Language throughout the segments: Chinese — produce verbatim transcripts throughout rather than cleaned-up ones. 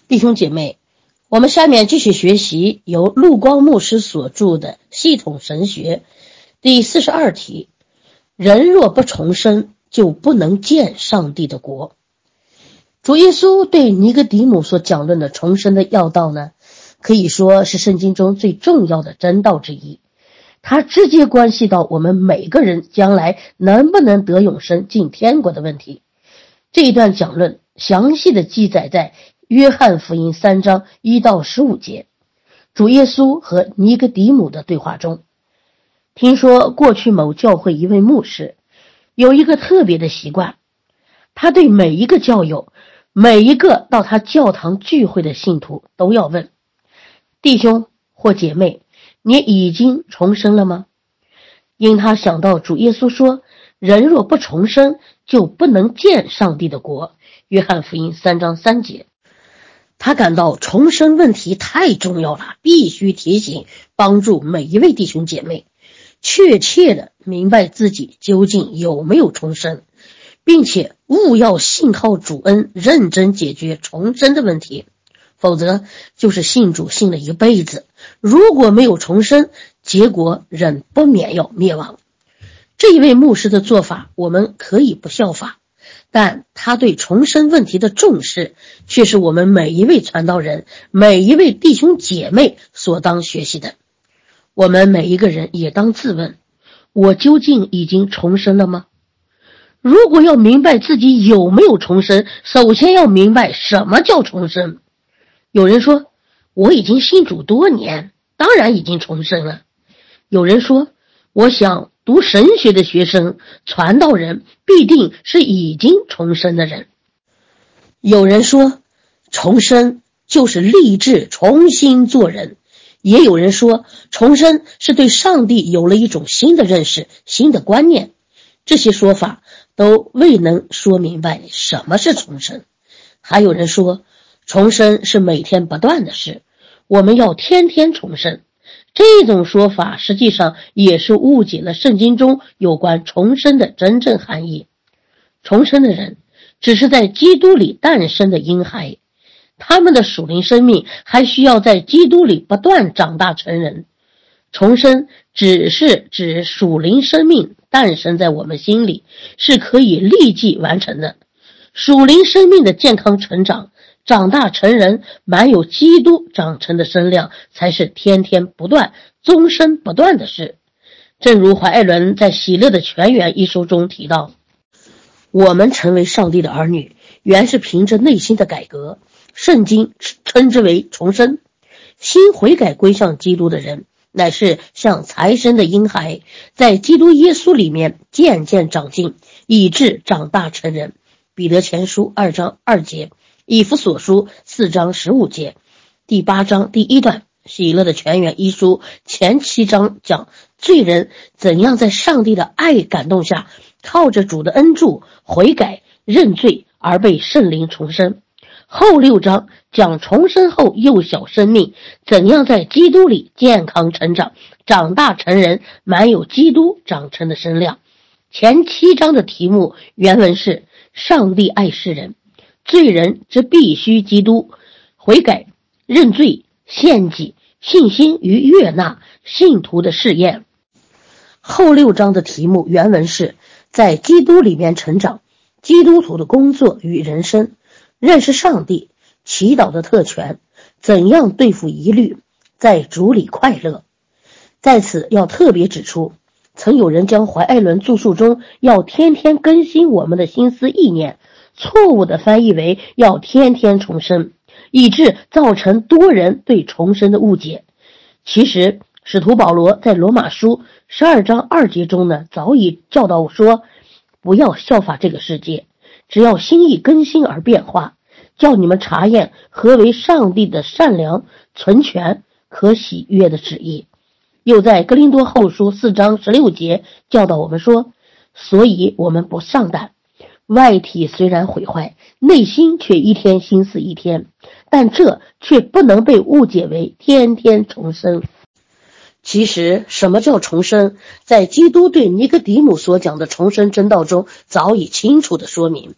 弟兄姐妹，我们下面继续学习由陆光牧师所著的系统神学第四十二题，人若不重生，就不能见上帝的国。主耶稣对尼哥底母所讲论的重生的要道呢，可以说是圣经中最重要的真道之一，它直接关系到我们每个人将来能不能得永生进天国的问题。这一段讲论详细的记载在约翰福音三章一到十五节，主耶稣和尼哥底母的对话中。听说过去某教会一位牧师有一个特别的习惯，他对每一个教友，每一个到他教堂聚会的信徒都要问：弟兄或姐妹，你已经重生了吗？因他想到主耶稣说，人若不重生，就不能见上帝的国。约翰福音三章三节。他感到重生问题太重要了，必须提醒帮助每一位弟兄姐妹确切的明白自己究竟有没有重生，并且务要信靠主恩，认真解决重生的问题，否则就是信主信了一辈子，如果没有重生，结果仍不免要灭亡。这一位牧师的做法我们可以不效法，但他对重生问题的重视却是我们每一位传道人，每一位弟兄姐妹所当学习的。我们每一个人也当自问，我究竟已经重生了吗？如果要明白自己有没有重生，首先要明白什么叫重生。有人说，我已经信主多年，当然已经重生了。有人说，我想读神学的学生、传道人必定是已经重生的人。有人说，重生就是立志重新做人。也有人说，重生是对上帝有了一种新的认识、新的观念。这些说法都未能说明白什么是重生。还有人说，重生是每天不断的事，我们要天天重生。这种说法实际上也是误解了圣经中有关重生的真正含义。重生的人只是在基督里诞生的婴孩，他们的属灵生命还需要在基督里不断长大成人。重生只是指属灵生命诞生在我们心里，是可以立即完成的。属灵生命的健康成长，长大成人，满有基督长成的身量，才是天天不断、终身不断的事。正如怀艾伦在《喜乐的泉源》一书中提到，我们成为上帝的儿女，原是凭着内心的改革，圣经称之为重生。新悔改归向基督的人，乃是像才生的婴孩，在基督耶稣里面渐渐长进，以致长大成人。彼得前书二章二节，以弗所书四章十五节，第八章第一段喜乐的泉源一书前七章讲罪人怎样在上帝的爱感动下，靠着主的恩助悔改认罪而被圣灵重生。后六章讲重生后幼小生命怎样在基督里健康成长，长大成人，满有基督长成的身量。前七章的题目原文是上帝爱世人，罪人之必须基督，悔改认罪献祭，信心与悦纳，信徒的试验。后六章的题目原文是在基督里面成长，基督徒的工作与人生，认识上帝，祈祷的特权，怎样对付疑虑，在主里快乐。在此要特别指出，曾有人将怀艾伦著述中要天天更新我们的心思意念，错误地翻译为要天天重生，以致造成多人对重生的误解。其实使徒保罗在罗马书十二章二节中呢，早已教导说，不要效法这个世界，只要心意更新而变化，叫你们查验何为上帝的善良、纯全、可喜悦的旨意。又在哥林多后书四章十六节教导我们说，所以我们不上胆，外体虽然毁坏，内心却一天心思一天，但这却不能被误解为天天重生。其实什么叫重生，在基督对尼哥底母所讲的重生真道中早已清楚地说明。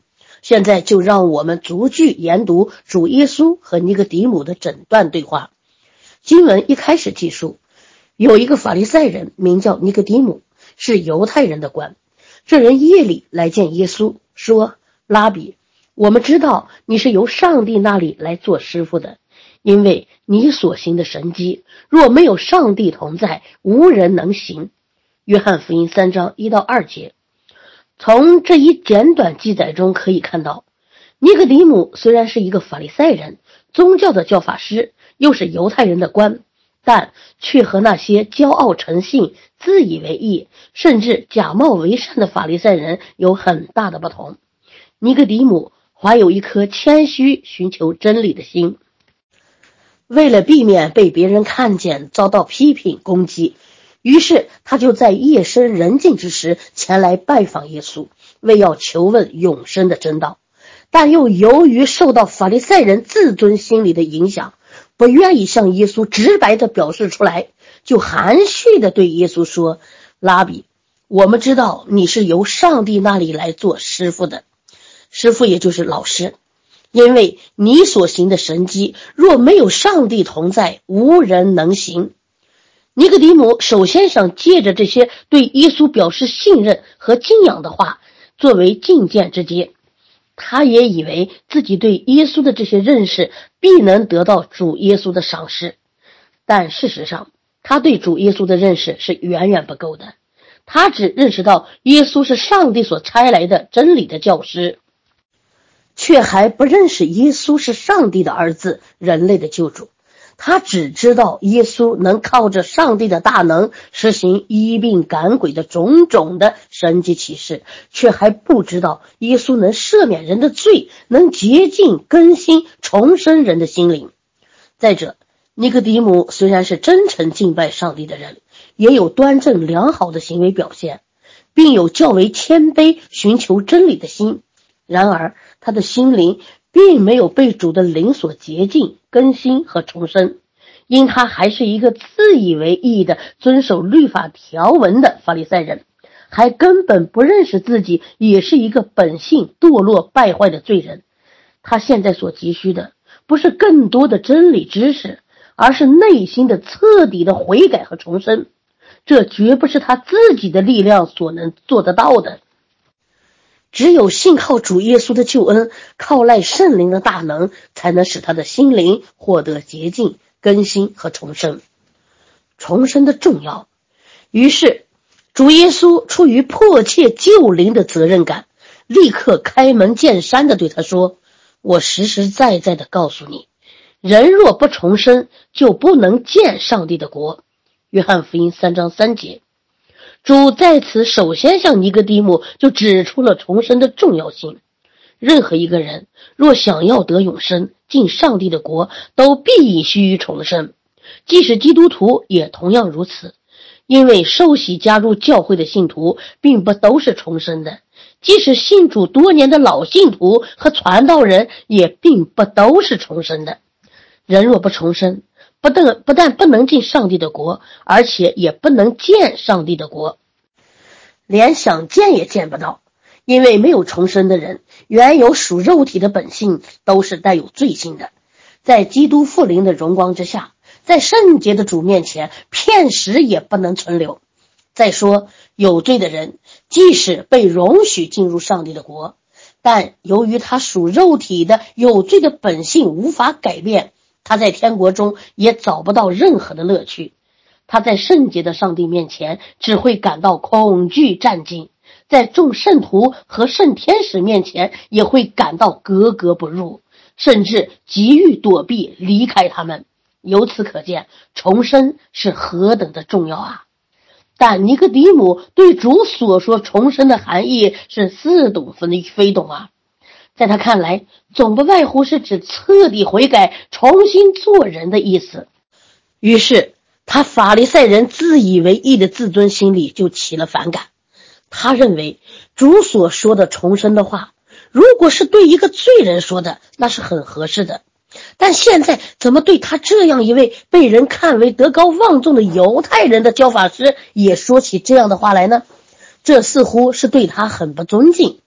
现在就让我们逐句研读主耶稣和尼哥底母的整段对话。经文一开始记述，有一个法利赛人名叫尼哥底母，是犹太人的官。这人夜里来见耶稣，说：拉比，我们知道你是由上帝那里来做师傅的，因为你所行的神迹，若没有上帝同在，无人能行。约翰福音三章一到二节。从这一简短记载中可以看到，尼哥底母虽然是一个法利赛人，宗教的教法师，又是犹太人的官，但却和那些骄傲成性、自以为义，甚至假冒为善的法利赛人有很大的不同。尼哥底母怀有一颗谦虚寻求真理的心，为了避免被别人看见遭到批评攻击，于是他就在夜深人静之时前来拜访耶稣，为要求问永生的真道。但又由于受到法利赛人自尊心理的影响，不愿意向耶稣直白地表示出来，就含蓄地对耶稣说：拉比，我们知道你是由上帝那里来做师傅的，师傅也就是老师，因为你所行的神迹，若没有上帝同在，无人能行。尼哥底母首先想借着这些对耶稣表示信任和敬仰的话作为进谏之阶，他也以为自己对耶稣的这些认识必能得到主耶稣的赏识，但事实上他对主耶稣的认识是远远不够的。他只认识到耶稣是上帝所差来的真理的教师，却还不认识耶稣是上帝的儿子，人类的救主。他只知道耶稣能靠着上帝的大能实行医病赶鬼的种种的神迹奇事，却还不知道耶稣能赦免人的罪，能洁净更新重生人的心灵。再者，尼哥底母虽然是真诚敬拜上帝的人，也有端正良好的行为表现，并有较为谦卑寻求真理的心，然而他的心灵并没有被主的灵所洁净更新和重生，因他还是一个自以为义的遵守律法条文的法利赛人，还根本不认识自己也是一个本性堕落败坏的罪人。他现在所急需的不是更多的真理知识，而是内心的彻底的悔改和重生，这绝不是他自己的力量所能做得到的。只有信靠主耶稣的救恩，靠赖圣灵的大能，才能使他的心灵获得洁净更新和重生。重生的重要，于是主耶稣出于迫切救灵的责任感，立刻开门见山地对他说：我实实在在地告诉你，人若不重生，就不能见上帝的国。约翰福音三章三节。主在此首先向尼哥底母就指出了重生的重要性。任何一个人若想要得永生，进上帝的国，都必须重生，即使基督徒也同样如此。因为受洗加入教会的信徒并不都是重生的，即使信主多年的老信徒和传道人也并不都是重生的。人若不重生，不但不但不能进上帝的国，而且也不能见上帝的国，连想见也见不到。因为没有重生的人，原有属肉体的本性都是带有罪性的，在基督复临的荣光之下，在圣洁的主面前，片时也不能存留。再说，有罪的人即使被容许进入上帝的国，但由于他属肉体的有罪的本性无法改变，他在天国中也找不到任何的乐趣。他在圣洁的上帝面前只会感到恐惧战惊，在众圣徒和圣天使面前也会感到格格不入，甚至急于躲避离开他们。由此可见，重生是何等的重要啊！但尼哥底母对主所说重生的含义是似懂非懂啊。在他看来，总不外乎是指彻底悔改、重新做人的意思。于是他法利赛人自以为义的自尊心里就起了反感。他认为主所说的重生的话，如果是对一个罪人说的，那是很合适的，但现在怎么对他这样一位被人看为德高望重的犹太人的教法师也说起这样的话来呢？这似乎是对他很不尊敬。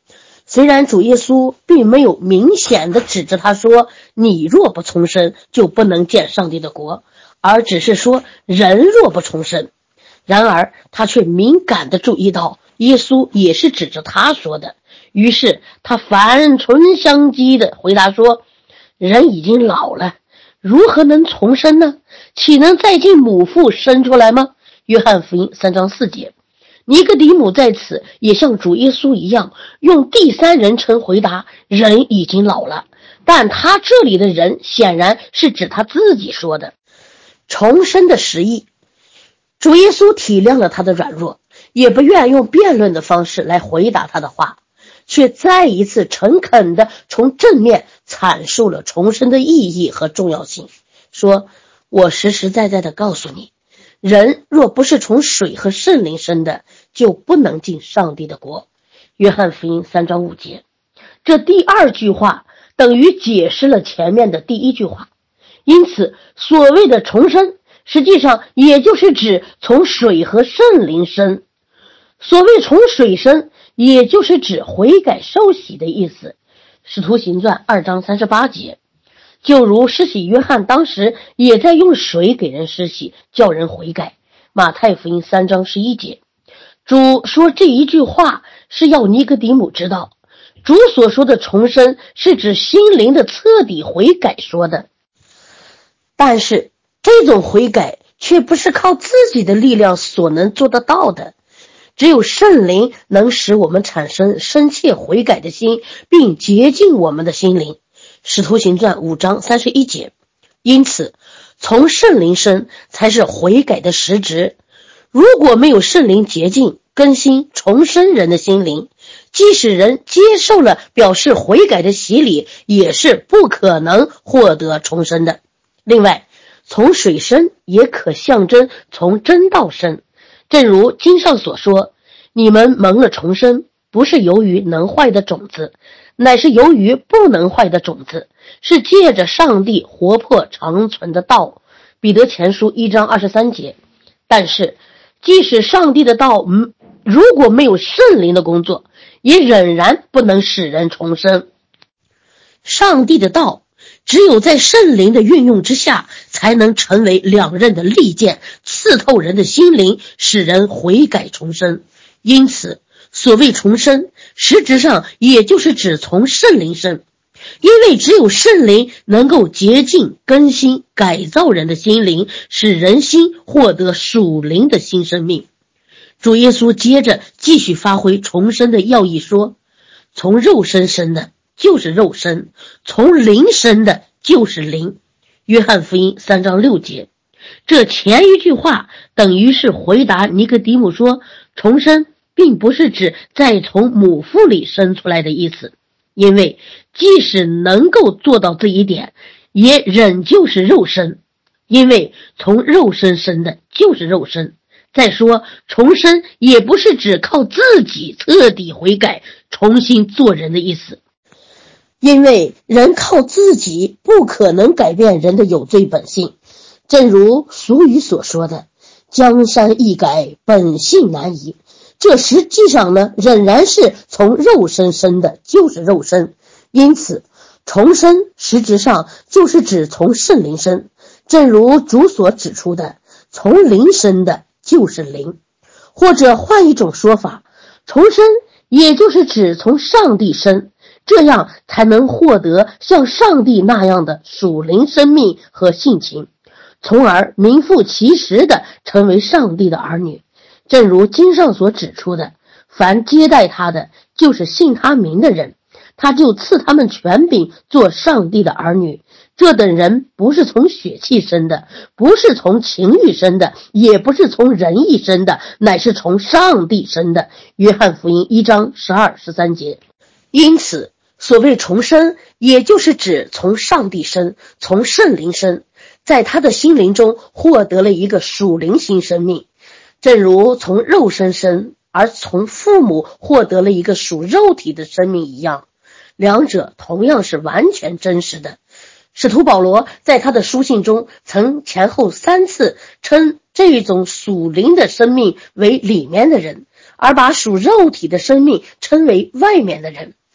虽然主耶稣并没有明显的指着他说你若不重生就不能见上帝的国，而只是说人若不重生，然而他却敏感地注意到耶稣也是指着他说的，于是他反唇相讥地回答说，人已经老了，如何能重生呢？岂能再进母腹生出来吗？约翰福音三章四节。尼哥底母在此也像主耶稣一样，用第三人称回答人已经老了，但他这里的人显然是指他自己说的。重生的实意，主耶稣体谅了他的软弱，也不愿用辩论的方式来回答他的话，却再一次诚恳地从正面阐述了重生的意义和重要性，说，我实实在在地告诉你，人若不是从水和圣灵生的，就不能进上帝的国。约翰福音三章五节。这第二句话等于解释了前面的第一句话，因此所谓的重生实际上也就是指从水和圣灵生。所谓从水生也就是指悔改受洗的意思。使徒行传二章三十八节，就如施洗约翰当时也在用水给人施洗，叫人悔改。马太福音三章十一节。主说这一句话是要尼哥底母知道，主所说的重生是指心灵的彻底悔改说的，但是这种悔改却不是靠自己的力量所能做得到的，只有圣灵能使我们产生深切悔改的心，并洁净我们的心灵。使徒行传五章三十一节。因此从圣灵生才是悔改的实质。如果没有圣灵洁净、更新、重生人的心灵，即使人接受了表示悔改的洗礼，也是不可能获得重生的。另外，从水生也可象征从真道生，正如经上所说，你们蒙了重生，不是由于能坏的种子，乃是由于不能坏的种子，是借着上帝活泼长存的道。彼得前书一章二十三节。但是即使上帝的道如果没有圣灵的工作，也仍然不能使人重生。上帝的道只有在圣灵的运用之下，才能成为两刃的利剑，刺透人的心灵，使人悔改重生。因此所谓重生实质上也就是指从圣灵生，因为只有圣灵能够洁净、更新、改造人的心灵，使人心获得属灵的新生命。主耶稣接着继续发挥重生的要义说，从肉身生的就是肉身，从灵生的就是灵。约翰福音三章六节。这前一句话等于是回答尼哥底母说，重生并不是指再从母腹里生出来的意思，因为即使能够做到这一点，也仍旧是肉身，因为从肉身生的就是肉身。再说重生也不是指靠自己彻底悔改重新做人的意思，因为人靠自己不可能改变人的有罪本性，正如俗语所说的，江山易改，本性难移。这实际上呢，仍然是从肉身生的就是肉身，因此重生实质上就是指从圣灵生，正如主所指出的，从灵生的就是灵。或者换一种说法，重生也就是指从上帝生，这样才能获得像上帝那样的属灵生命和性情，从而名副其实地成为上帝的儿女。正如经上所指出的，凡接待他的，就是信他名的人，他就赐他们权柄做上帝的儿女。这等人不是从血气生的，不是从情欲生的，也不是从人意生的，乃是从上帝生的。约翰福音一章十二、十三节。因此所谓重生也就是指从上帝生，从圣灵生，在他的心灵中获得了一个属灵新生命，正如从肉身生而从父母获得了一个属肉体的生命一样，两者同样是完全真实的。使徒保罗在他的书信中曾前后三次称这种属灵的生命为里面的人，而把属肉体的生命称为外面的人。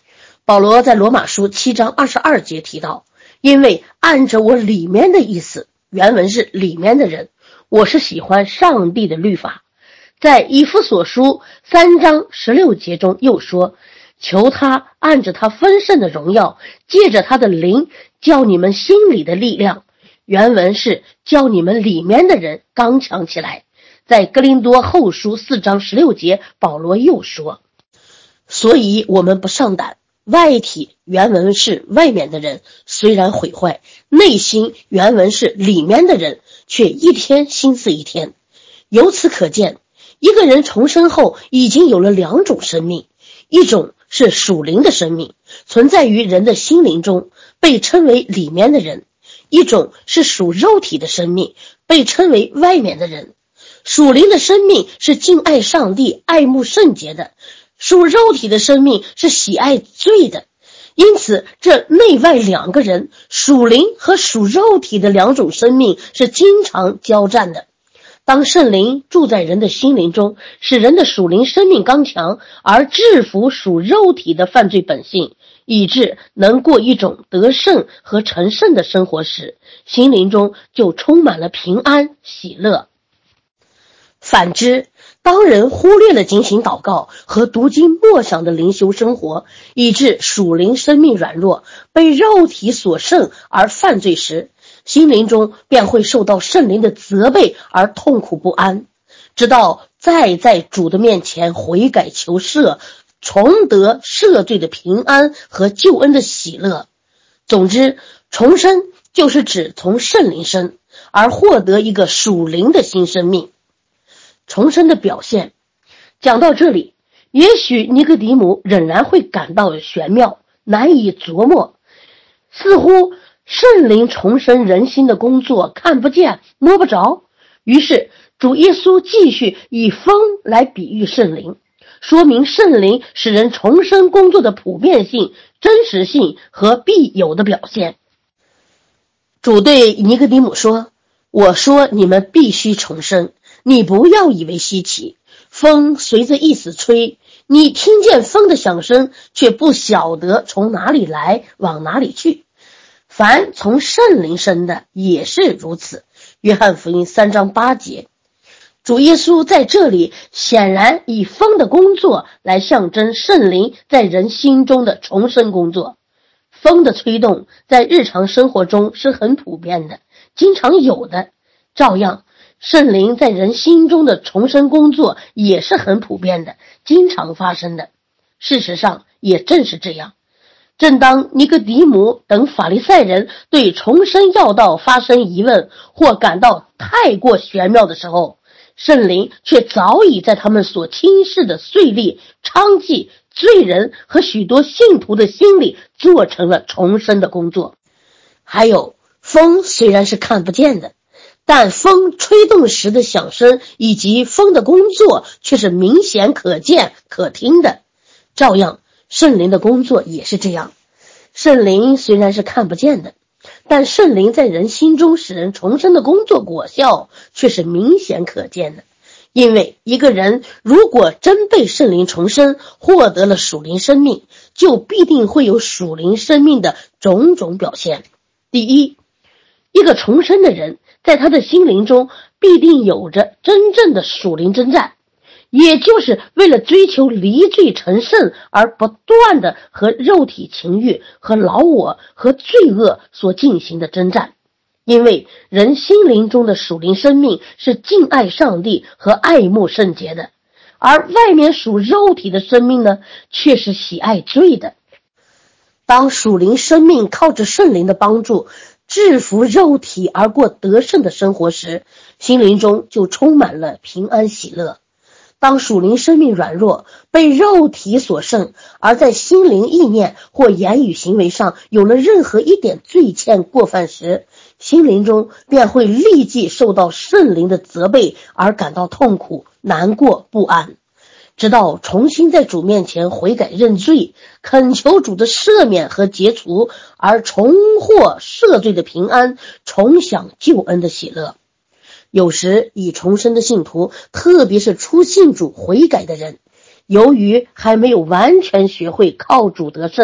保罗在罗马书七章二十二节提到，因为按着我里面的意思，原文是里面的人，我是喜欢上帝的律法。在以弗所书三章十六节中又说，求他按着他丰盛的荣耀，借着他的灵，叫你们心里的力量，原文是叫你们里面的人刚强起来。在哥林多后书四章十六节，保罗又说，所以我们不上胆，外体原文是外面的人虽然毁坏，内心原文是里面的人却一天心思一天。由此可见，一个人重生后已经有了两种生命，一种是属灵的生命，存在于人的心灵中，被称为里面的人；一种是属肉体的生命，被称为外面的人。属灵的生命是敬爱上帝、爱慕圣洁的，属肉体的生命是喜爱罪的。因此这内外两个人，属灵和属肉体的两种生命是经常交战的。当圣灵住在人的心灵中，使人的属灵生命刚强，而制服属肉体的犯罪本性，以致能过一种得胜和成圣的生活时，心灵中就充满了平安喜乐。反之，当人忽略了警醒祷告和读经默想的灵修生活，以致属灵生命软弱，被肉体所胜而犯罪时，心灵中便会受到圣灵的责备而痛苦不安，直到再在主的面前悔改求赦，重得赦罪的平安和救恩的喜乐。总之，重生就是指从圣灵生而获得一个属灵的新生命。重生的表现讲到这里，也许尼哥底母仍然会感到玄妙，难以琢磨，似乎圣灵重生人心的工作看不见摸不着。于是主耶稣继续以风来比喻圣灵，说明圣灵使人重生工作的普遍性、真实性和必有的表现。主对尼哥底母说，我说你们必须重生，你不要以为稀奇，风随着意思吹，你听见风的响声，却不晓得从哪里来，往哪里去。凡从圣灵生的也是如此。约翰福音三章八节。主耶稣在这里显然以风的工作来象征圣灵在人心中的重生工作。风的吹动在日常生活中是很普遍的，经常有的，照样圣灵在人心中的重生工作也是很普遍的，经常发生的。事实上也正是这样，正当尼哥底母等法利赛人对重生要道发生疑问或感到太过玄妙的时候，圣灵却早已在他们所轻视的税吏、娼妓、罪人和许多信徒的心里做成了重生的工作。还有，风虽然是看不见的，但风吹动时的响声以及风的工作却是明显可见可听的。照样圣灵的工作也是这样，圣灵虽然是看不见的，但圣灵在人心中使人重生的工作果效却是明显可见的。因为一个人如果真被圣灵重生，获得了属灵生命，就必定会有属灵生命的种种表现。第一，一个重生的人在他的心灵中必定有着真正的属灵征战，也就是为了追求离罪成圣而不断的和肉体情欲和老我和罪恶所进行的征战。因为人心灵中的属灵生命是敬爱上帝和爱慕圣洁的，而外面属肉体的生命呢，却是喜爱罪的。当属灵生命靠着圣灵的帮助制服肉体而过得胜的生活时，心灵中就充满了平安喜乐。当属灵生命软弱，被肉体所胜，而在心灵意念或言语行为上有了任何一点罪愆过犯时，心灵中便会立即受到圣灵的责备而感到痛苦、难过、不安，直到重新在主面前悔改认罪，恳求主的赦免和解除，而重获赦罪的平安，重享救恩的喜乐。有时已重生的信徒，特别是初信主悔改的人，由于还没有完全学会靠主得胜，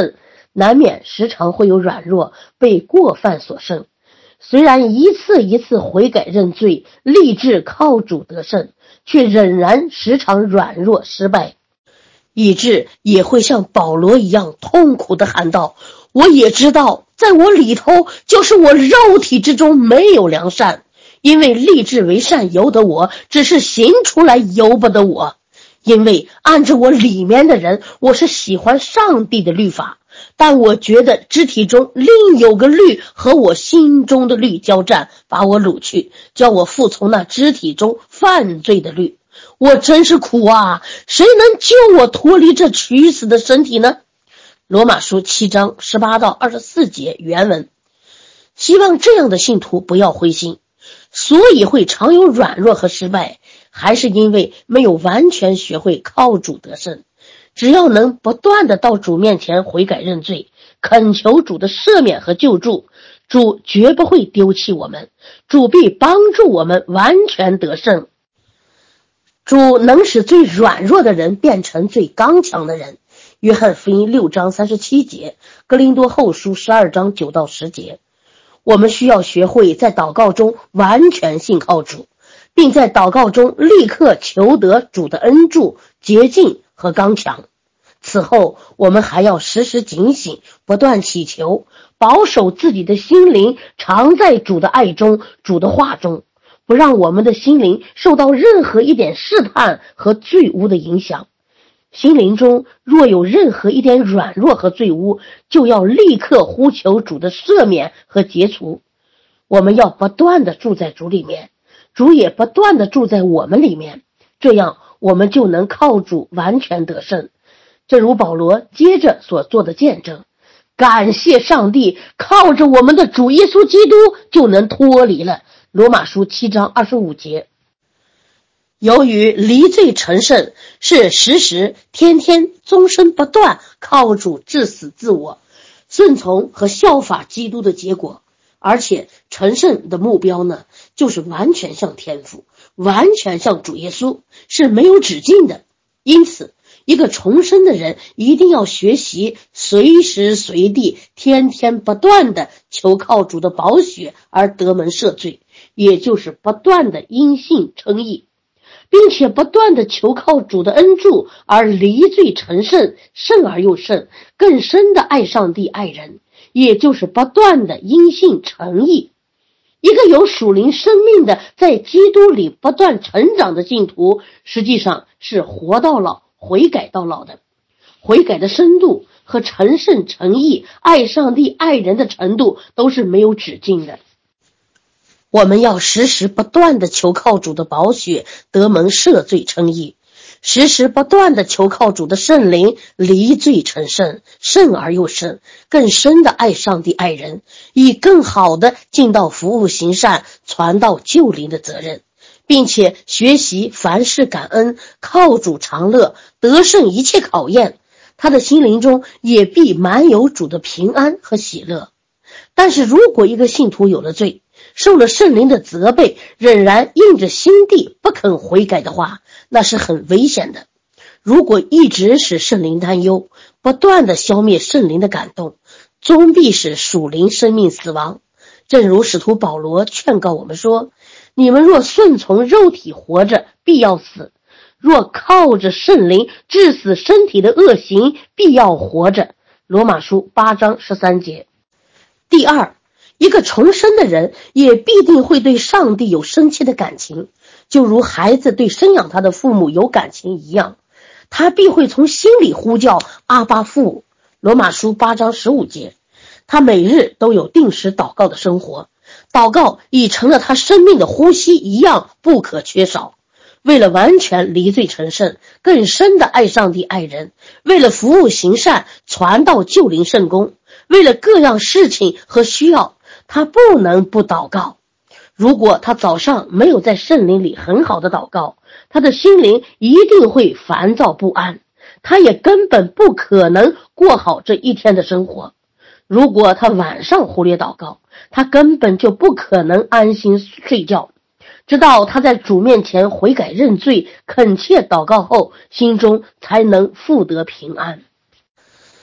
难免时常会有软弱，被过犯所胜。虽然一次一次悔改认罪，立志靠主得胜，却仍然时常软弱失败，以致也会像保罗一样痛苦地喊道：我也知道在我里头，就是我肉体之中没有良善，因为立志为善由得我，只是行出来由不得我。因为按着我里面的人，我是喜欢上帝的律法，但我觉得肢体中另有个律和我心中的律交战，把我掳去，叫我服从那肢体中犯罪的律。我真是苦啊！谁能救我脱离这取死的身体呢？罗马书七章十八到二十四节原文。希望这样的信徒不要灰心，所以会常有软弱和失败，还是因为没有完全学会靠主得胜。只要能不断的到主面前悔改认罪，恳求主的赦免和救助，主绝不会丢弃我们，主必帮助我们完全得胜。主能使最软弱的人变成最刚强的人。约翰福音六章三十七节，哥林多后书十二章九到十节。我们需要学会在祷告中完全信靠主，并在祷告中立刻求得主的恩助、洁净和刚强。此后，我们还要时时警醒，不断祈求，保守自己的心灵常在主的爱中、主的话中，不让我们的心灵受到任何一点试探和罪污的影响。心灵中若有任何一点软弱和罪污，就要立刻呼求主的赦免和解除。我们要不断地住在主里面，主也不断地住在我们里面，这样我们就能靠主完全得胜。正如保罗接着所做的见证，感谢上帝，靠着我们的主耶稣基督就能脱离了。罗马书七章二十五节。由于离罪成圣是时时天天终身不断靠主致死自我，顺从和效法基督的结果，而且成圣的目标呢，就是完全像天父，完全像主耶稣，是没有止境的。因此一个重生的人一定要学习随时随地天天不断的求靠主的宝血而得门赦罪，也就是不断的因信称义，并且不断的求靠主的恩助而离罪成圣，圣而又圣，更深的爱上帝爱人，也就是不断的因信诚义。一个有属灵生命的在基督里不断成长的信徒，实际上是活到老悔改到老的。悔改的深度和成圣诚意爱上帝爱人的程度都是没有止境的。我们要时时不断的求靠主的宝血得蒙赦罪称义，时时不断的求靠主的圣灵离罪成圣，圣而又圣，更深的爱上帝爱人，以更好的尽到服务行善传道救灵的责任，并且学习凡事感恩，靠主常乐，得胜一切考验，他的心灵中也必满有主的平安和喜乐。但是如果一个信徒有了罪，受了圣灵的责备，仍然硬着心地不肯悔改的话，那是很危险的。如果一直使圣灵担忧，不断地消灭圣灵的感动，终必使属灵生命死亡。正如使徒保罗劝告我们说，你们若顺从肉体活着，必要死；若靠着圣灵治死身体的恶行，必要活着。罗马书八章十三节。第二，一个重生的人也必定会对上帝有深切的感情，就如孩子对生养他的父母有感情一样，他必会从心里呼叫阿爸父。罗马书八章十五节。他每日都有定时祷告的生活，祷告已成了他生命的呼吸一样不可缺少。为了完全离罪成圣，更深的爱上帝爱人，为了服务行善传道救灵圣功，为了各样事情和需要，他不能不祷告。如果他早上没有在圣灵里很好的祷告，他的心灵一定会烦躁不安，他也根本不可能过好这一天的生活。如果他晚上忽略祷告，他根本就不可能安心睡觉，直到他在主面前悔改认罪，恳切祷告后，心中才能复得平安。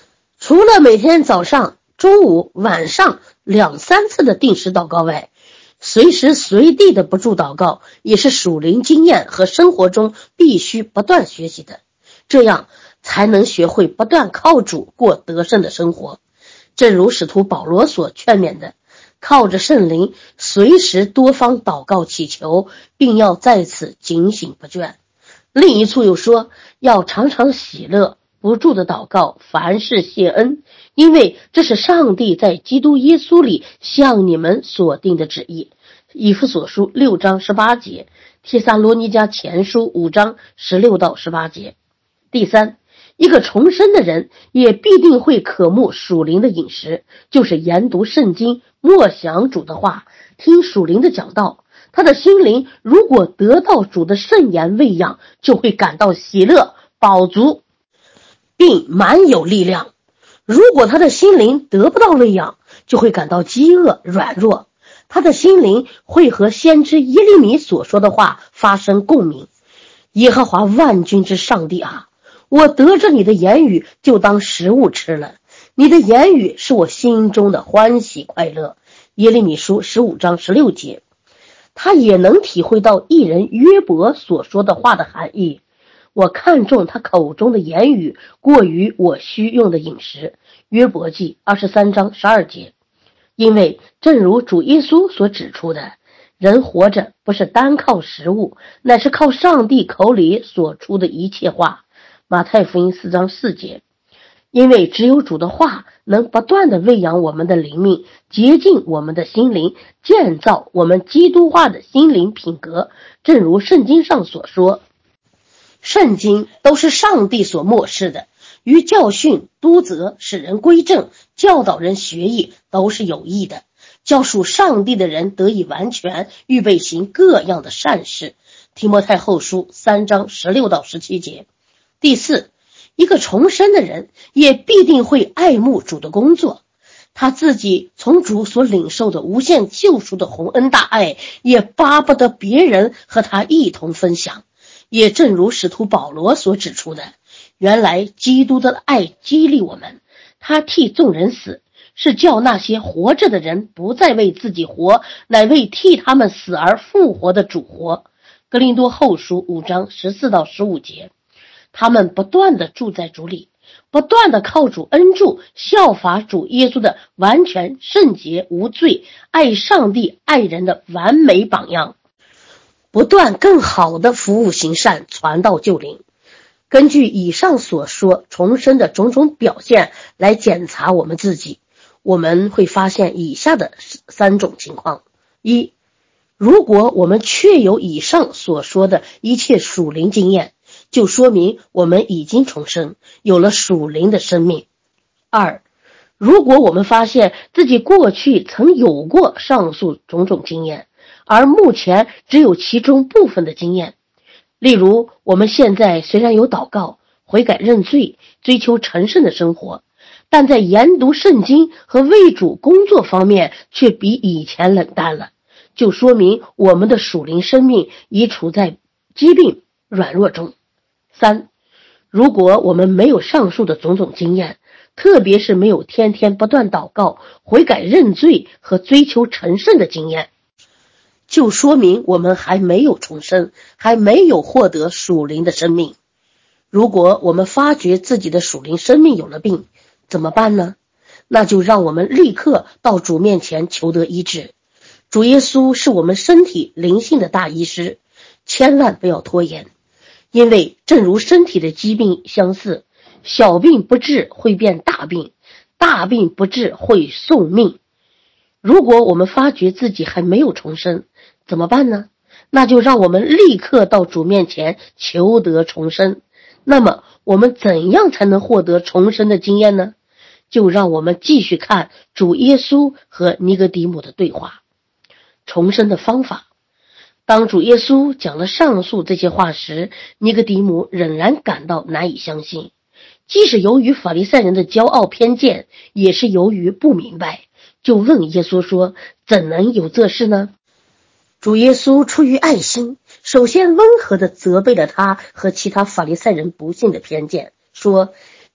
除了每天早上、中午、晚上两三次的定时祷告外，随时随地的不住祷告也是属灵经验和生活中必须不断学习的，这样才能学会不断靠主过得胜的生活。正如使徒保罗所劝勉的，靠着圣灵随时多方祷告祈求，并要在此警醒不倦。另一处又说，要常常喜乐，不住的祷告，凡事谢恩，因为这是上帝在基督耶稣里向你们所定的旨意。以弗所书六章十八节，帖撒罗尼迦前书五章十六到十八节。第三，一个重生的人也必定会渴慕属灵的饮食，就是研读圣经，默想主的话，听属灵的讲道。他的心灵如果得到主的圣言喂养，就会感到喜乐、饱足，并满有力量。如果他的心灵得不到喂养，就会感到饥饿、软弱。他的心灵会和先知耶利米所说的话发生共鸣。耶和华万军之上帝啊，我得着你的言语就当食物吃了，你的言语是我心中的欢喜快乐。耶利米书十五章十六节。他也能体会到义人约伯所说的话的含义，我看重他口中的言语过于我需用的饮食。约伯记二十三章十二节。因为正如主耶稣所指出的，人活着不是单靠食物，乃是靠上帝口里所出的一切话。马太福音四章四节。因为只有主的话能不断的喂养我们的灵命，洁净我们的心灵，建造我们基督化的心灵品格。正如圣经上所说，圣经都是上帝所默示的，于教训、督责、使人归正、教导人学艺，都是有益的，叫属上帝的人得以完全，预备行各样的善事。提摩太后书三章十六到十七节。第四，一个重生的人也必定会爱慕主的工作，他自己从主所领受的无限救赎的宏恩大爱，也巴不得别人和他一同分享。也正如使徒保罗所指出的，原来基督的爱激励我们，他替众人死，是叫那些活着的人不再为自己活，乃为替他们死而复活的主活。哥林多后书五章十四到十五节。他们不断地住在主里，不断地靠主恩助，效法主耶稣的完全圣洁无罪，爱上帝爱人的完美榜样，不断更好的服务行善，传道救灵。根据以上所说重生的种种表现来检查我们自己，我们会发现以下的三种情况。一，如果我们确有以上所说的一切属灵经验，就说明我们已经重生，有了属灵的生命。二，如果我们发现自己过去曾有过上述种种经验，而目前只有其中部分的经验，例如我们现在虽然有祷告、悔改认罪、追求成圣的生活，但在研读圣经和为主工作方面却比以前冷淡了，就说明我们的属灵生命已处在疾病软弱中。三，如果我们没有上述的种种经验，特别是没有天天不断祷告、悔改认罪和追求成圣的经验，就说明我们还没有重生，还没有获得属灵的生命。如果我们发觉自己的属灵生命有了病，怎么办呢？那就让我们立刻到主面前求得医治。主耶稣是我们身体灵性的大医师，千万不要拖延。因为正如身体的疾病相似，小病不治会变大病，大病不治会送命。如果我们发觉自己还没有重生，怎么办呢？那就让我们立刻到主面前求得重生。那么我们怎样才能获得重生的经验呢？就让我们继续看主耶稣和尼哥底母的对话。重生的方法。当主耶稣讲了上述这些话时，尼哥底母仍然感到难以相信，既是由于法利赛人的骄傲偏见，也是由于不明白，就问耶稣说，怎能有这事呢？主耶稣出于爱心，首先温和地责备了他和其他法利赛人不信的偏见，说，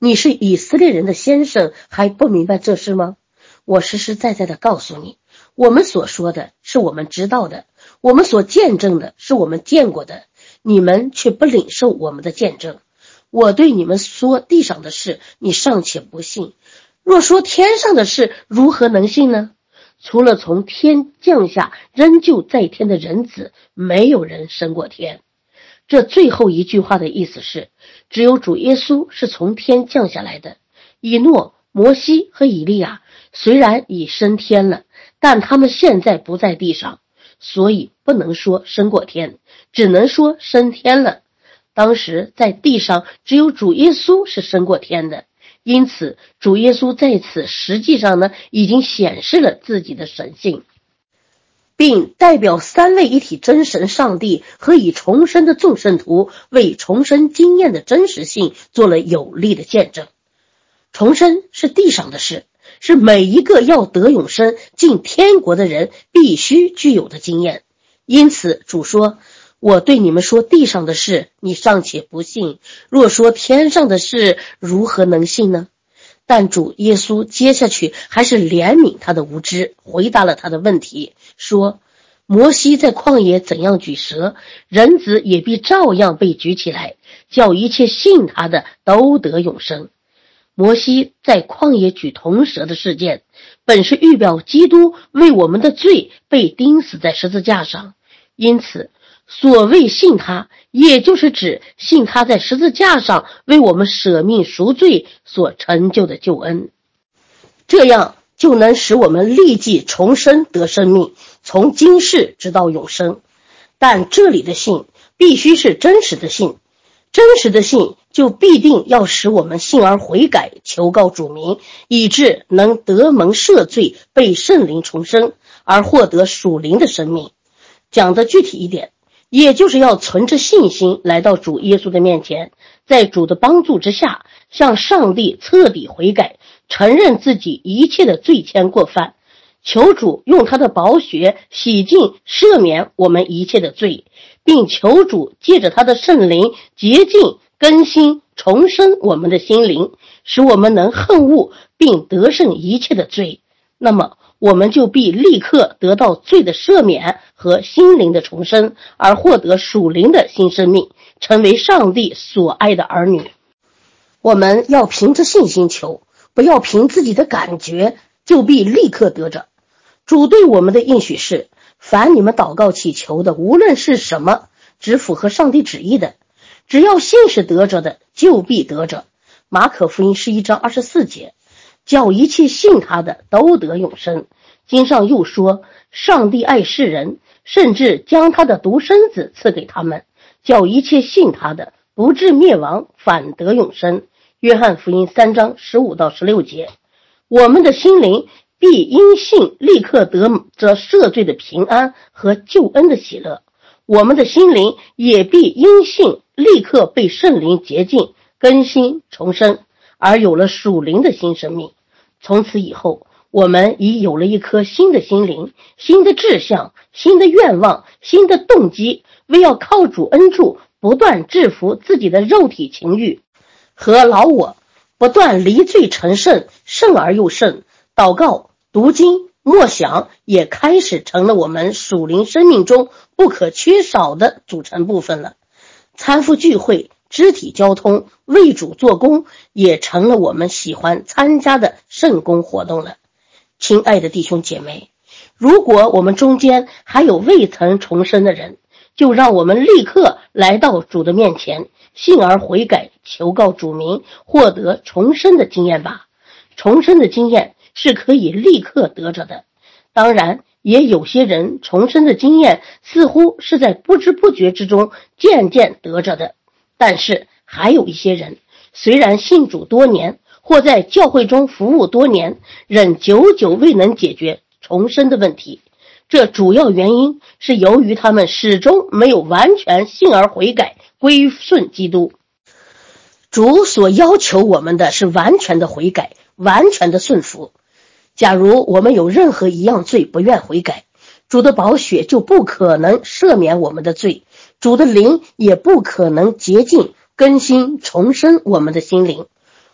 你是以色列人的先生，还不明白这事吗？我实实在在的告诉你，我们所说的是我们知道的，我们所见证的是我们见过的，你们却不领受我们的见证。我对你们说地上的事，你尚且不信，若说天上的事，如何能信呢？除了从天降下仍旧在天的人子，没有人升过天。这最后一句话的意思是，只有主耶稣是从天降下来的。以诺、摩西和以利亚虽然已升天了，但他们现在不在地上，所以不能说升过天，只能说升天了。当时在地上只有主耶稣是升过天的，因此主耶稣在此实际上呢，已经显示了自己的神性，并代表三位一体真神上帝和已重生的众圣徒为重生经验的真实性做了有力的见证。重生是地上的事，是每一个要得永生进天国的人必须具有的经验。因此主说，我对你们说地上的事，你尚且不信，若说天上的事，如何能信呢？但主耶稣接下去还是怜悯他的无知，回答了他的问题，说摩西在旷野怎样举蛇，人子也必照样被举起来，叫一切信他的都得永生。摩西在旷野举铜蛇的事件，本是预表基督为我们的罪被钉死在十字架上，因此所谓信他，也就是指信他在十字架上为我们舍命赎罪所成就的救恩，这样就能使我们立即重生得生命，从今世直到永生。但这里的信必须是真实的信，真实的信就必定要使我们信而悔改，求告主名，以致能得蒙赦罪，被圣灵重生，而获得属灵的生命。讲得具体一点，也就是要存着信心来到主耶稣的面前，在主的帮助之下，向上帝彻底悔改，承认自己一切的罪愆过犯，求主用他的宝血洗净赦免我们一切的罪，并求主借着他的圣灵洁净更新重生我们的心灵，使我们能恨恶并得胜一切的罪。那么我们就必立刻得到罪的赦免和心灵的重生，而获得属灵的新生命，成为上帝所爱的儿女。我们要凭着信心求，不要凭自己的感觉，就必立刻得着。主对我们的应许是，凡你们祷告祈求的，无论是什么，只符合上帝旨意的，只要信是得着的，就必得着。马可福音十一章二十四节，叫一切信他的都得永生。经上又说，上帝爱世人，甚至将他的独生子赐给他们，叫一切信他的不至灭亡，反得永生。约翰福音三章十五到十六节。我们的心灵必因信立刻得着赦罪的平安和救恩的喜乐，我们的心灵也必因信立刻被圣灵洁净更新重生，而有了属灵的新生命。从此以后，我们已有了一颗新的心灵，新的志向，新的愿望，新的动机，为要靠主恩助，不断制服自己的肉体情欲和老我，不断离罪成圣，圣而又圣。祷告、读经、默想也开始成了我们属灵生命中不可缺少的组成部分了。参复聚会、肢体交通、为主做工也成了我们喜欢参加的圣工活动了。亲爱的弟兄姐妹，如果我们中间还有未曾重生的人，就让我们立刻来到主的面前，信而悔改，求告主名，获得重生的经验吧。重生的经验是可以立刻得着的。当然，也有些人重生的经验似乎是在不知不觉之中渐渐得着的，但是还有一些人虽然信主多年，或在教会中服务多年，仍久久未能解决重生的问题。这主要原因是由于他们始终没有完全信而悔改，归顺基督。主所要求我们的是完全的悔改，完全的顺服。假如我们有任何一样罪不愿悔改，主的宝血就不可能赦免我们的罪，主的灵也不可能洁净更新重生我们的心灵。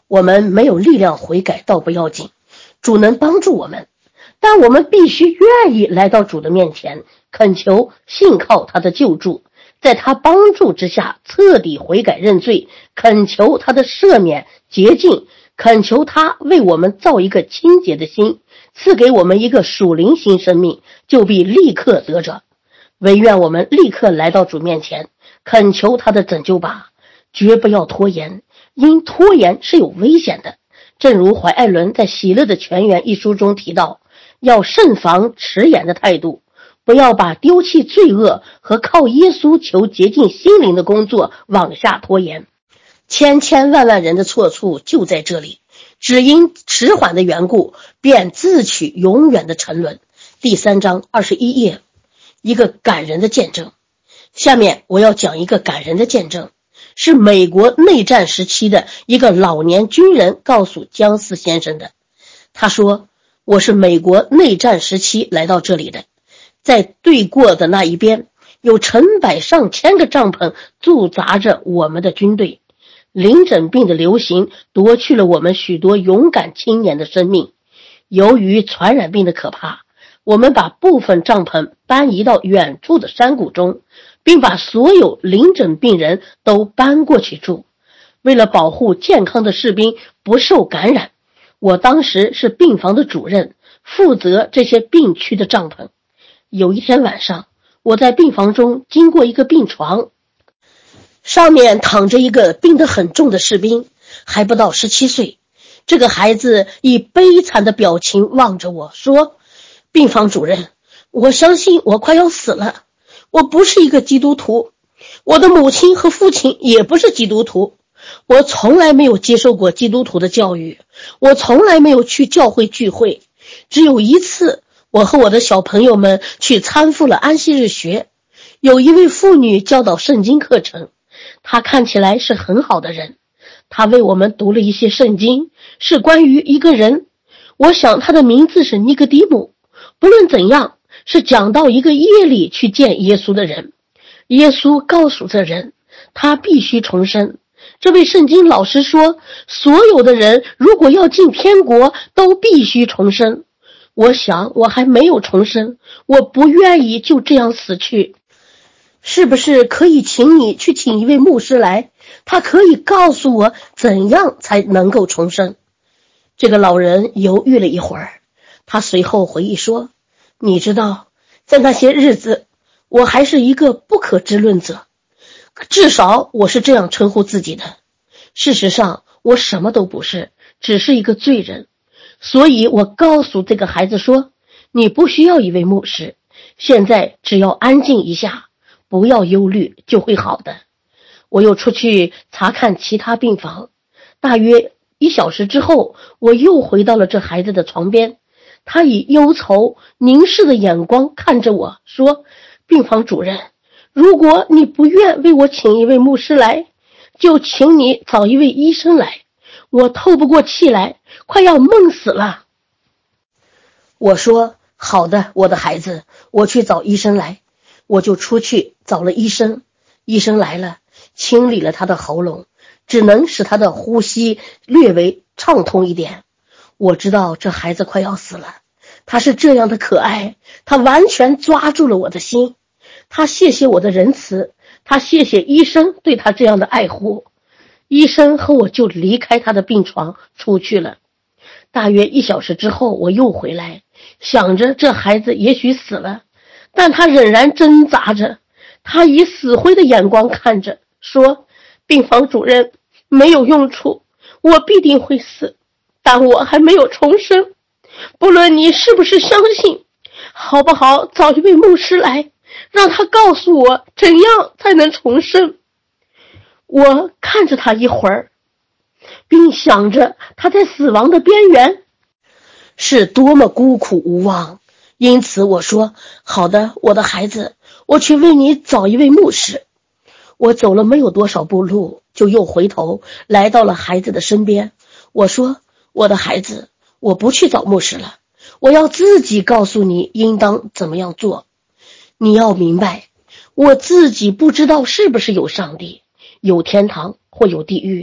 我们没有力量悔改倒不要紧，主能帮助我们，但我们必须愿意来到主的面前，恳求信靠他的救助，在他帮助之下彻底悔改认罪，恳求他的赦免洁净，恳求他为我们造一个清洁的心，赐给我们一个属灵新生命，就必立刻得着。唯愿我们立刻来到主面前，恳求他的拯救吧，绝不要拖延，因拖延是有危险的。正如怀艾伦在《喜乐的泉源》一书中提到，要慎防迟延的态度，不要把丢弃罪恶和靠耶稣求洁净心灵的工作往下拖延。千千万万人的错处就在这里，只因迟缓的缘故，便自取永远的沉沦。第三章二十一页，一个感人的见证。下面我要讲一个感人的见证，是美国内战时期的一个老年军人告诉姜思先生的。他说，我是美国内战时期来到这里的，在对过的那一边有成百上千个帐篷驻扎着我们的军队，淋疹病的流行夺去了我们许多勇敢青年的生命。由于传染病的可怕，我们把部分帐篷搬移到远处的山谷中，并把所有淋疹病人都搬过去住。为了保护健康的士兵不受感染，我当时是病房的主任，负责这些病区的帐篷。有一天晚上，我在病房中经过一个病床，上面躺着一个病得很重的士兵，还不到十七岁。这个孩子以悲惨的表情望着我说，病房主任，我相信我快要死了，我不是一个基督徒，我的母亲和父亲也不是基督徒，我从来没有接受过基督徒的教育，我从来没有去教会聚会，只有一次我和我的小朋友们去参赴了安息日学，有一位妇女教导圣经课程，她看起来是很好的人，她为我们读了一些圣经，是关于一个人，我想他的名字是尼哥底母。不论怎样，是讲到一个夜里去见耶稣的人，耶稣告诉这人，他必须重生。这位圣经老师说，所有的人如果要进天国都必须重生。我想我还没有重生，我不愿意就这样死去。是不是可以请你去请一位牧师来，他可以告诉我怎样才能够重生？这个老人犹豫了一会儿，他随后回忆说，你知道，在那些日子，我还是一个不可知论者，至少我是这样称呼自己的。事实上，我什么都不是，只是一个罪人。所以我告诉这个孩子说，你不需要一位牧师，现在只要安静一下，不要忧虑，就会好的。我又出去查看其他病房，大约一小时之后，我又回到了这孩子的床边，他以忧愁凝视的眼光看着我说，病房主任，如果你不愿为我请一位牧师来，就请你找一位医生来，我透不过气来，快要闷死了。我说，好的，我的孩子，我去找医生来。我就出去找了医生，医生来了，清理了他的喉咙，只能使他的呼吸略微畅通一点。我知道这孩子快要死了，他是这样的可爱，他完全抓住了我的心。他谢谢我的仁慈，他谢谢医生对他这样的爱护。医生和我就离开他的病床出去了。大约一小时之后，我又回来，想着这孩子也许死了，但他仍然挣扎着，他以死灰的眼光看着，说，病房主任，没有用处，我必定会死，但我还没有重生，不论你是不是相信，好不好找一位牧师来，让他告诉我怎样才能重生。我看着他一会儿，并想着他在死亡的边缘是多么孤苦无望，因此我说，好的，我的孩子，我去为你找一位牧师。我走了没有多少步路，就又回头来到了孩子的身边。我说，我的孩子，我不去找牧师了，我要自己告诉你应当怎么样做。你要明白，我自己不知道是不是有上帝，有天堂或有地狱，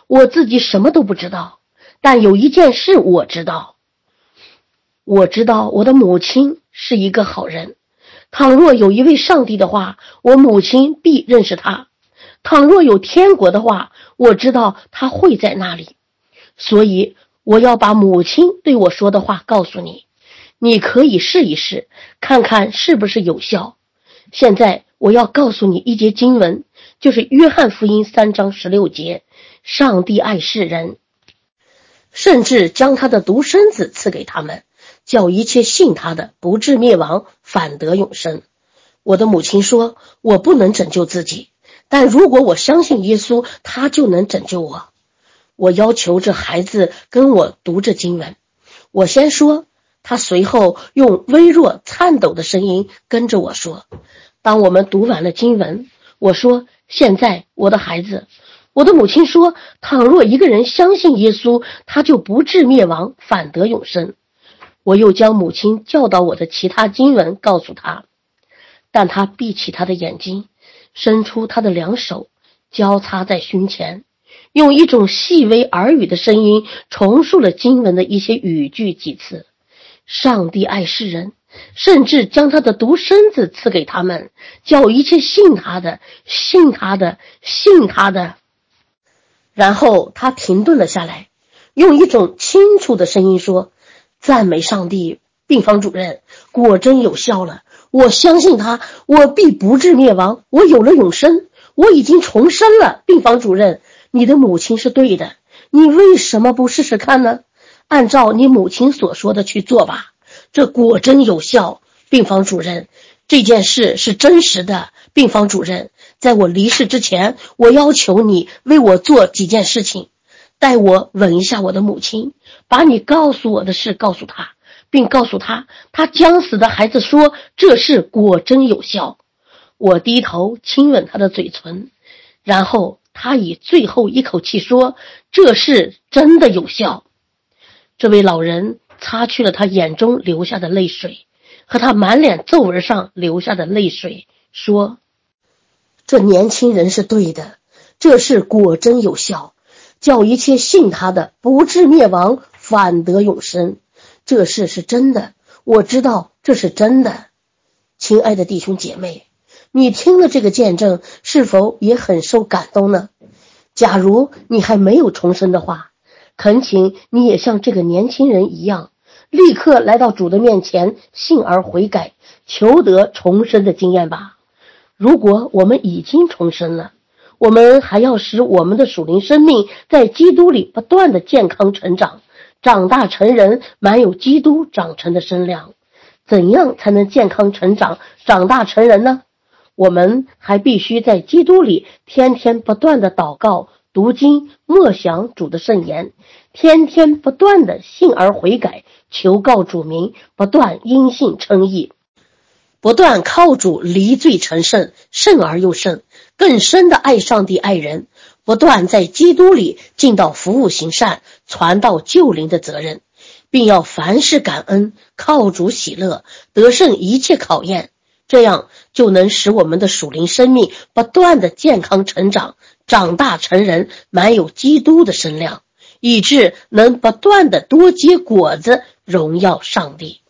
我自己什么都不知道，但有一件事我知道。我知道我的母亲是一个好人，倘若有一位上帝的话，我母亲必认识他；倘若有天国的话，我知道他会在那里。所以我要把母亲对我说的话告诉你，你可以试一试，看看是不是有效。现在我要告诉你一节经文，就是约翰福音三章十六节，上帝爱世人，甚至将他的独生子赐给他们，叫一切信他的不至灭亡，反得永生。我的母亲说，我不能拯救自己，但如果我相信耶稣，他就能拯救我。我要求这孩子跟我读这经文。我先说，他随后用微弱颤抖的声音跟着我说。当我们读完了经文，我说，现在我的孩子，我的母亲说，倘若一个人相信耶稣，他就不至灭亡，反得永生。我又将母亲教导我的其他经文告诉他，但他闭起他的眼睛，伸出他的两手，交叉在胸前，用一种细微耳语的声音重述了经文的一些语句几次。上帝爱世人，甚至将他的独生子赐给他们，叫一切信他的信他的信他的。然后他停顿了下来，用一种清楚的声音说，赞美上帝，病房主任，果真有效了，我相信他，我必不至灭亡，我有了永生，我已经重生了。病房主任，你的母亲是对的，你为什么不试试看呢？按照你母亲所说的去做吧，这果真有效。病房主任，这件事是真实的。病房主任，在我离世之前，我要求你为我做几件事情，带我吻一下我的母亲，把你告诉我的事告诉她，并告诉她她将死的孩子说这事果真有效。我低头亲吻她的嘴唇，然后她以最后一口气说，这事真的有效。这位老人擦去了他眼中流下的泪水和他满脸皱纹上流下的泪水，说，这年轻人是对的，这事果真有效，叫一切信他的不至灭亡，反得永生。这事是真的，我知道这是真的。亲爱的弟兄姐妹，你听了这个见证，是否也很受感动呢？假如你还没有重生的话，恳请你也像这个年轻人一样，立刻来到主的面前，信而悔改，求得重生的经验吧。如果我们已经重生了，我们还要使我们的属灵生命在基督里不断的健康成长，长大成人，满有基督长成的身量。怎样才能健康成长，长大成人呢？我们还必须在基督里天天不断的祷告、读经、默想主的圣言，天天不断的信而悔改，求告主名，不断因信称义，不断靠主离罪成圣，圣而又圣，更深的爱上帝爱人，不断在基督里尽到服务行善、传道救灵的责任，并要凡事感恩，靠主喜乐，得胜一切考验，这样就能使我们的属灵生命不断的健康成长，长大成人，满有基督的身量，以致能不断的多结果子，荣耀上帝。